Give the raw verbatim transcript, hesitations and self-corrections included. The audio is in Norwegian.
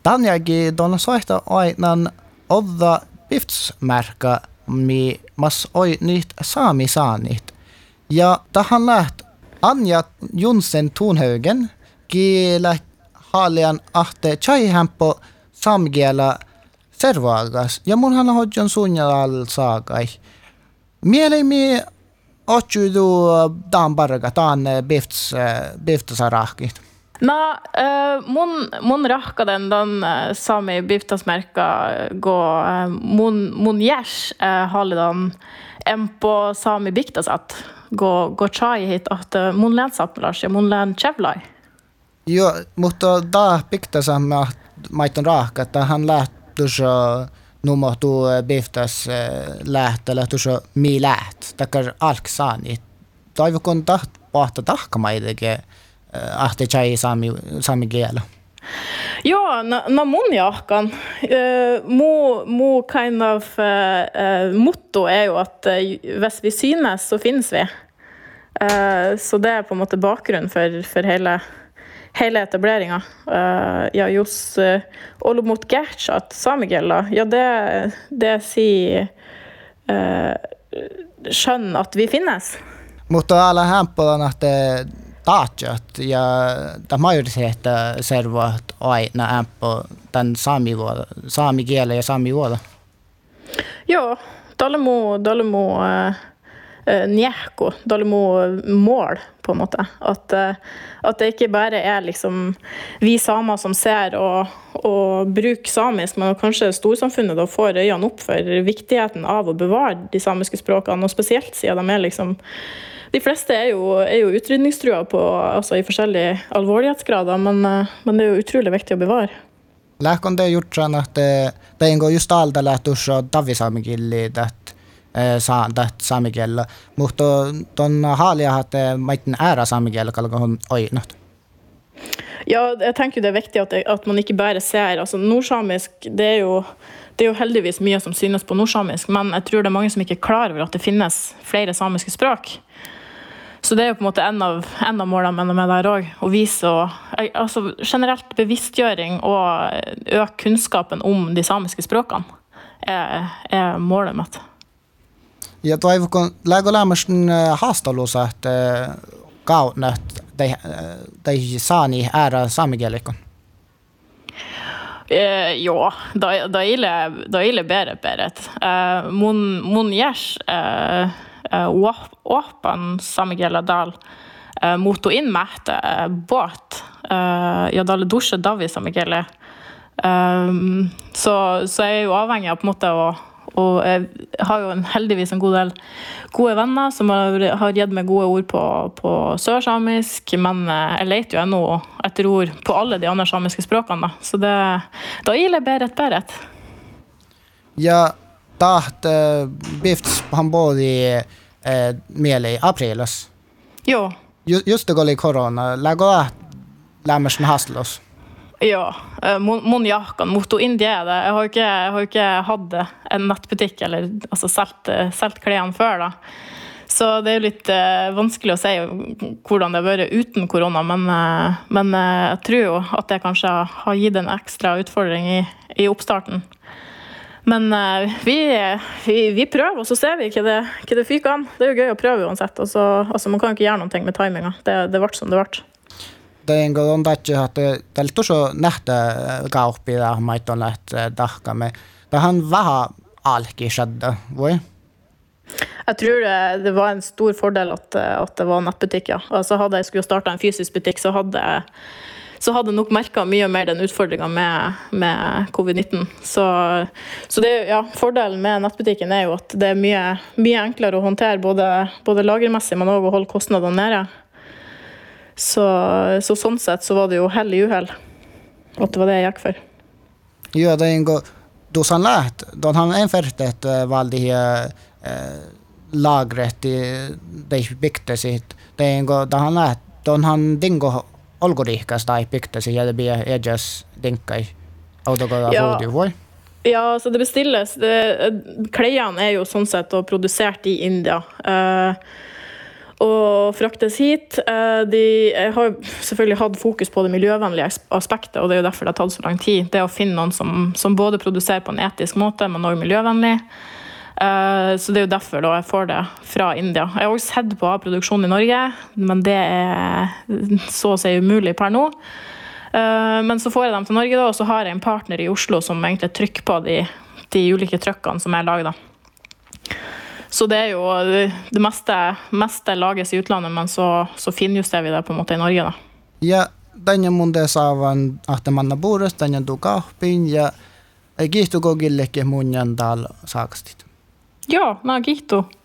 Tanjagi tuon soihta ainan odda piftsmärkä mi mas oi nyt saami saanit. Ja tähän läht Anja Jonsen Thunhaugen kielä haalian ahte chaihämpö samgiela servaagas. Ja munhan hodjon suunnal saagai. Mielemi otjudu daan barga, daan bifts, biftsarahkit. No, uh, mun, mun rahkaden den uh, sami biftasmerka gå uh, mun, mun järs uh, halidan en på sami biktasat gå, gå chai hit at uh, mun länsappelas ja mun län chevlai. Jo, mutta da biktasamme maiton rahka, että hän lähti så nummer tu biftas lähtellä tuossa mi läht, takar alksaanit. Toivokon taht pahta tahkamaideke ahte chai sami sami kielä. Ja, no, no mun jahkan. Uh, mu, mu kind of uh, uh, motto er jo at uh, hvis vi synes, så finnes vi. Uh, så det er på en måte bakgrunn for, for hele, hele etableringen. Uh, ja, just uh, Olomot Gertsat, Samigella, ja, det, det sier uh, skjønn at vi finnes. Mutta alla hämpöön, että taatjat ja ta majoriteta servat aina ämpö tämän saamivuoda, saamikielä ja saamivuoda. Joo, dalemo dalemo uh, njehko, dalemo mål på en måte. At, uh, at det ikke bare er liksom vi samer som ser og, og bruker samisk, men kanskje storsamfunnet da får øynene opp for viktigheten av å bevare de samiske språkene, og spesielt siden de er liksom de fleste er jo, er jo utrydningstrua på, altså i forskjellige alvorlighetsgrader, men, men det er jo utrolig viktig å bevare. Lähkon det gjort sånn at det ingår just alda lähtus och tavisaamikilli dat saan dat saamikella, mutta ton haalia hat maiten ära saamikella kalga hon oinat. Ja, jeg tenker jo det er viktig at, det, at man ikke bare ser, altså nordsamisk, det er jo det er jo heldigvis mye som synes på nordsamisk, men jeg tror det er mange som ikke er klar over at det finnes flere samiske språk. Så det er jo på en måte en av, en av målene med der også, å vise og, altså generelt bevisstgjøring og øke kunnskapen om de samiske språkene er, er målet mitt. Ja toivokon lägölämmösten haastelussa, että kaunat de de saani ära saamikielikon. Eh, ja, da da ille da ille bedre bedre. Eh, mun mun järs eh Uh, åpen samigela dal uh, moto inn mehte uh, båt uh, ja dal dusje davi samigela um, så, så er jeg jo avhengig av på en måte å, og jeg har jo en, heldigvis en god del gode venner som har, har gitt meg gode ord på, på sørsamisk, men uh, jeg leter jo ennå etter ord på alle de andre samiske språkene da. Så det, da gilder jeg bedre et bedre et. Ja, taht uh, bifts han både i uh, mieli aprilas. Jo. Just, just det går i korona. Lägga lämmersen hastlos. Ja, uh, mun, mun jakkan mot inn det. Jeg har ikke jeg har ikke hatt en nettbutikk eller altså selt selt klærne før da. Så det er jo litt uh, vanskelig å si hvordan det har vært uten korona, men uh, men uh, jeg tror jo at det kanskje har gitt en ekstra utfordring i i oppstarten. Men uh, vi, vi, vi prøver, og så ser vi hva det, hva det fyker an. Det er jo gøy å prøve uansett. Og så, altså, man kan ikke gjøre noe med timingen. Det, det ble som det ble. Det er en gang at det er litt så nætte ga opp i det, maiton lett dahka med. Da han var alki skjedde, hvor? Jeg tror det, det var en stor fordel at, at det var nettbutikk, ja. Altså, hadde jeg skulle starte en fysisk butikk, så hadde jeg så hadde nok merket mye mer den utfordringen med, med covid nitten. Så, så det, ja, fordelen med nettbutikken er jo at det er mye, mye enklere å håndtere, både, både lagermessig, men også å holde kostnadene nede. Så, så sånn sett så var det jo hell i uhell, at det var det jeg gikk for. Ja, det er en gang, då han lät, då han innførtet valde eh, lagret i det bygde sitt. Det er en gang, då han lät, då han dingo algoritkas tai piktasi ja det blir edges dinkai autogoda ja. Fodio voi. Ja, så det bestilles. Det, klærne er jo sånn sett og produsert i India. Uh, og fraktes hit. De, jeg har selvfølgelig hatt fokus på det miljøvennlige aspektet, og det er jo derfor det har tatt så lang tid. Det å finne noen som, som både produserer på en etisk måte, men også miljøvennlig. Så det er jo derfor da jeg får det fra India. Jeg har også sett på å ha produksjon i Norge, men det er så å si umulig per nå. Men så får jeg dem til Norge da, og så har jeg en partner i Oslo som egentlig trykker på de, de ulike trykkene som jeg lager da. Så det er jo det meste, meste lages i utlandet, men så, så finjusterer vi det på en måte i Norge da. Ja, denne munde saavan ahte manna buuras, denne du kahpin, ja kiihtu kogillekin munjan dal saakastit. Joo, no kiihtu.